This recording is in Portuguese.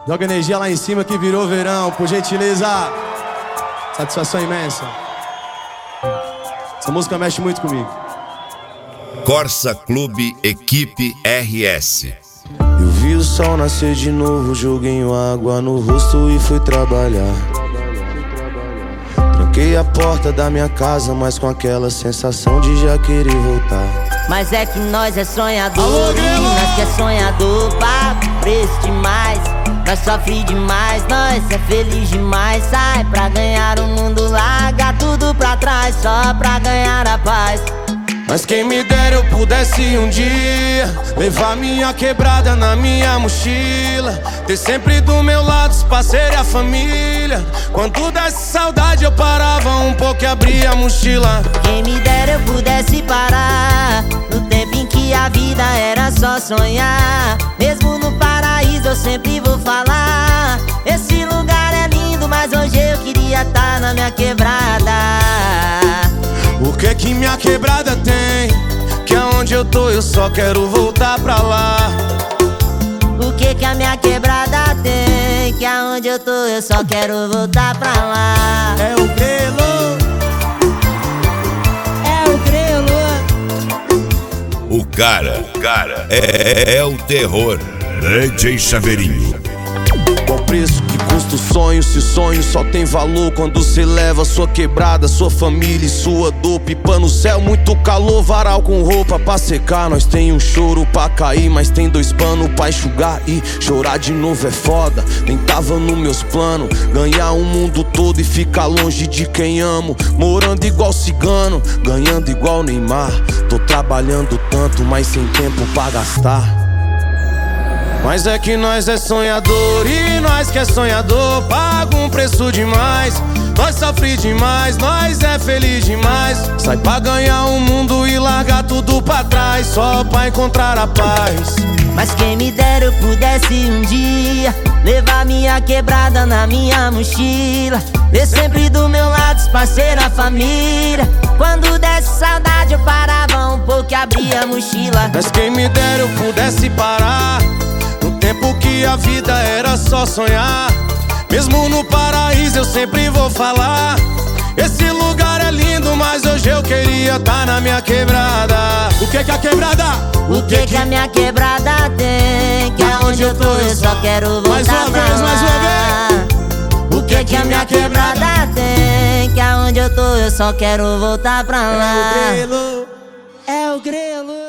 Joga energia lá em cima que virou verão, por gentileza. Satisfação imensa. Essa música mexe muito comigo. Corsa Clube Equipe RS. Eu vi o sol nascer de novo, joguei água no rosto e fui trabalhar. Tranquei a porta da minha casa, mas com aquela sensação de já querer voltar. Mas é que nós é sonhador, nós que é sonhador, paga preço demais. Nós sofre demais, nós é feliz demais. Sai pra ganhar o mundo, larga tudo pra trás, só pra ganhar a paz. Mas quem me dera eu pudesse um dia levar minha quebrada na minha mochila, ter sempre do meu lado os parceiros e a família. Quando desse saudade eu parava um pouco e abria a mochila. Quem me dera eu pudesse parar no tempo em que a vida era só sonhar. Mesmo no paraíso eu sempre vou falar, esse lugar é lindo, mas hoje eu queria estar na minha quebrada. O que minha quebrada tem, que aonde eu tô eu só quero voltar pra lá. O que a minha quebrada tem, que aonde eu tô eu só quero voltar pra lá. É o Grelo, é o Grelo. O cara é o terror. DJ Chaveirinho. Qual preço que custa o sonho, se o sonho só tem valor quando cê leva sua quebrada, sua família e sua dor. Pipa no céu, muito calor, varal com roupa pra secar. Nós tem um choro pra cair, mas tem dois panos pra enxugar. E chorar de novo é foda, nem tava nos meus planos ganhar o mundo todo e ficar longe de quem amo. Morando igual cigano, ganhando igual Neymar. Tô trabalhando tanto, mas sem tempo pra gastar. Mas é que nós é sonhador e nós que é sonhador paga um preço demais. Nós sofre demais, nós é feliz demais. Sai pra ganhar o mundo e largar tudo pra trás, só pra encontrar a paz. Mas quem me dera eu pudesse um dia levar minha quebrada na minha mochila, ter sempre do meu lado os parceiros, a família. Quando desse saudade eu parava um pouco e abria a mochila. Mas quem me dera eu pudesse parar no tempo que a vida era só sonhar. Mesmo no paraíso eu sempre vou falar, esse lugar é lindo, mas hoje eu queria estar na minha quebrada. o que a quebrada? O que a minha quebrada tem, que aonde eu tô eu só quero voltar Mais uma pra vez, lá. mais uma O que a minha quebrada tem, que aonde eu tô eu só quero voltar pra lá. É o Grelo. É o Grelo.